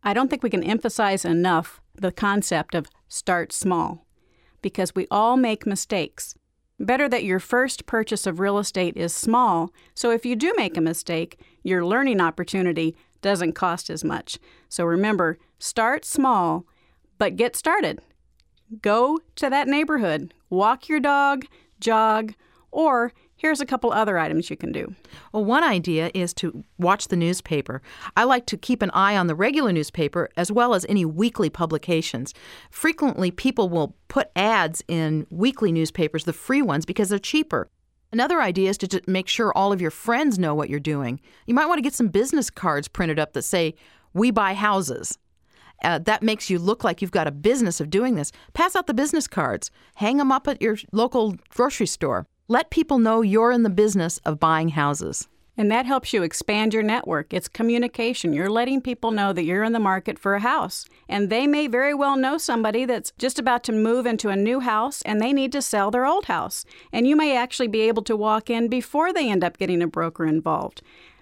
I don't think we can emphasize enough the concept of start small, because we all make mistakes. Better that your first purchase of real estate is small, so if you do make a mistake, your learning opportunity doesn't cost as much. So remember, start small, but get started. Go to that neighborhood, walk your dog, jog, or here's a couple other items you can do. Well, one idea is to watch the newspaper. I like to keep an eye on the regular newspaper as well as any weekly publications. Frequently, people will put ads in weekly newspapers, the free ones, because they're cheaper. Another idea is to just make sure all of your friends know what you're doing. You might want to get some business cards printed up that say, "We buy houses." That makes you look like you've got a business of doing this. Pass out the business cards. Hang them up at your local grocery store. Let people know you're in the business of buying houses. And that helps you expand your network. It's communication. You're letting people know that you're in the market for a house. And they may very well know somebody that's just about to move into a new house and they need to sell their old house. And you may actually be able to walk in before they end up getting a broker involved.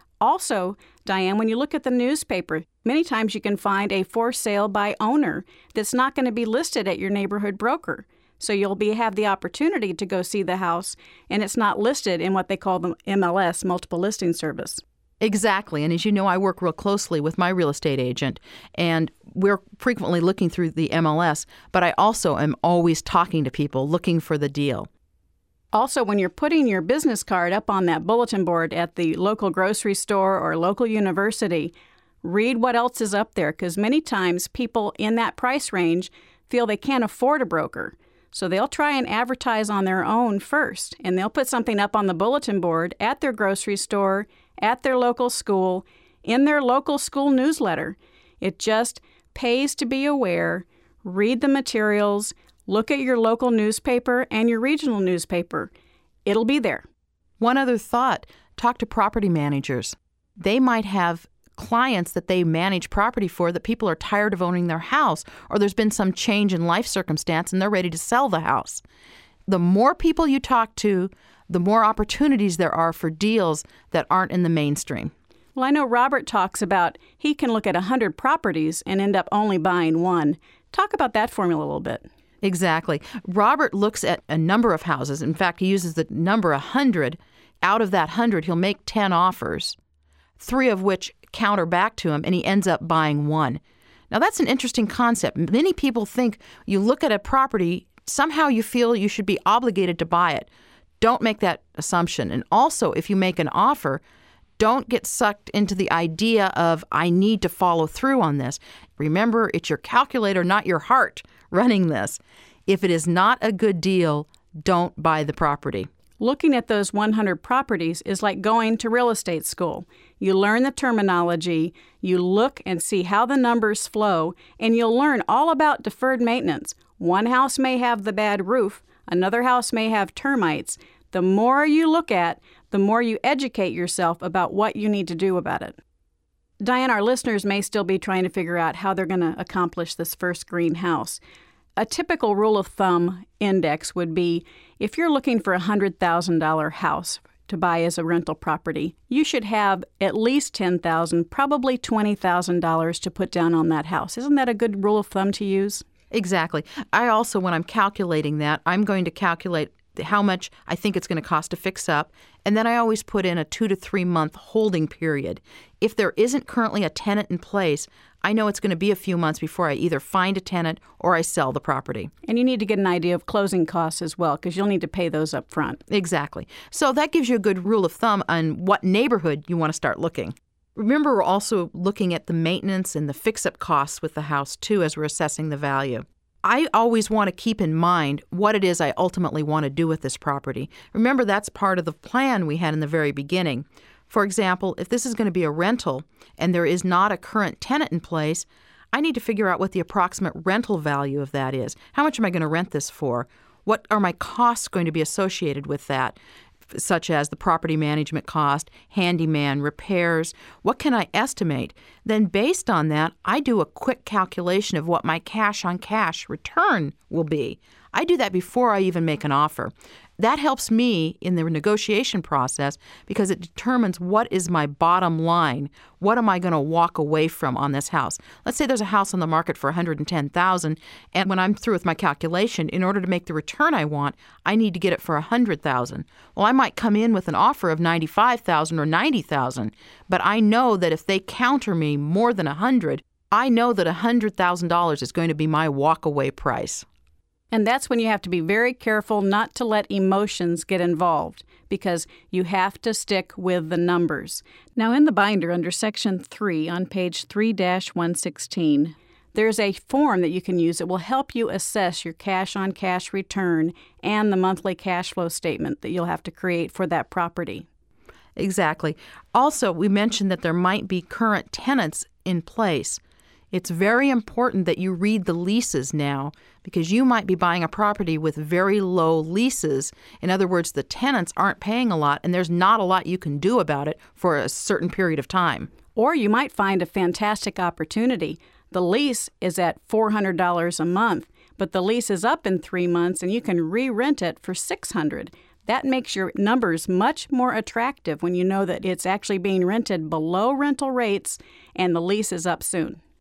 Also, Diane, when you look at the newspaper, many times you can find a for sale by owner that's not going to be listed at your neighborhood broker. So you'll have the opportunity to go see the house, and it's not listed in what they call the MLS, multiple listing service. Exactly. And as you know, I work real closely with my real estate agent, and we're frequently looking through the MLS, but I also am always talking to people looking for the deal. Also, when you're putting your business card up on that bulletin board at the local grocery store or local university, read what else is up there, because many times people in that price range feel they can't afford a broker. So they'll try and advertise on their own first, and they'll put something up on the bulletin board at their grocery store, at their local school, in their local school newsletter. It just pays to be aware, read the materials, look at your local newspaper and your regional newspaper. It'll be there. One other thought, talk to property managers. They might have clients that they manage property for that people are tired of owning their house, or there's been some change in life circumstance and they're ready to sell the house. The more people you talk to, the more opportunities there are for deals that aren't in the mainstream. Well, I know Robert talks about he can look at 100 properties and end up only buying one. Talk about that formula a little bit. Exactly. Robert looks at a number of houses. In fact, he uses the number 100. Out of that 100, he'll make 10 offers, 3 of which counter back to him, and he ends up buying one. Now, that's an interesting concept. Many people think you look at a property, somehow you feel you should be obligated to buy it. Don't make that assumption. And also, if you make an offer, don't get sucked into the idea of, I need to follow through on this. Remember, it's your calculator, not your heart, running this. If it is not a good deal, don't buy the property. Looking at those 100 properties is like going to real estate school. You learn the terminology, you look and see how the numbers flow, and you'll learn all about deferred maintenance. One house may have the bad roof, another house may have termites. The more you look at, the more you educate yourself about what you need to do about it. Diane, our listeners may still be trying to figure out how they're going to accomplish this first green house. A typical rule of thumb index would be if you're looking for a $100,000 house to buy as a rental property, you should have at least $10,000, probably $20,000 to put down on that house. Isn't that a good rule of thumb to use? Exactly. I also, when I'm calculating that, I'm going to calculate how much I think it's going to cost to fix up, and then I always put in a 2 to 3 month holding period. If there isn't currently a tenant in place, I know it's going to be a few months before I either find a tenant or I sell the property. And you need to get an idea of closing costs as well, because you'll need to pay those up front. Exactly. So that gives you a good rule of thumb on what neighborhood you want to start looking. Remember, we're also looking at the maintenance and the fix-up costs with the house, too, as we're assessing the value. I always want to keep in mind what it is I ultimately want to do with this property. Remember, that's part of the plan we had in the very beginning. For example, if this is going to be a rental and there is not a current tenant in place, I need to figure out what the approximate rental value of that is. How much am I going to rent this for? What are my costs going to be associated with that, such as the property management cost, handyman, repairs? What can I estimate? Then based on that, I do a quick calculation of what my cash-on-cash return will be. I do that before I even make an offer. That helps me in the negotiation process because it determines what is my bottom line. What am I going to walk away from on this house? Let's say there's a house on the market for $110,000, and when I'm through with my calculation, in order to make the return I want, I need to get it for $100,000. Well, I might come in with an offer of $95,000 or $90,000, but I know that if they counter me more than $100,000, I know that $100,000 is going to be my walk-away price. And that's when you have to be very careful not to let emotions get involved, because you have to stick with the numbers. Now, in the binder under Section 3 on page 3-116, there's a form that you can use that will help you assess your cash-on-cash return and the monthly cash flow statement that you'll have to create for that property. Exactly. Also, we mentioned that there might be current tenants in place. It's very important that you read the leases now because you might be buying a property with very low leases. In other words, the tenants aren't paying a lot and there's not a lot you can do about it for a certain period of time. Or you might find a fantastic opportunity. The lease is at $400 a month, but the lease is up in 3 months and you can re-rent it for $600. That makes your numbers much more attractive when you know that it's actually being rented below rental rates and the lease is up soon.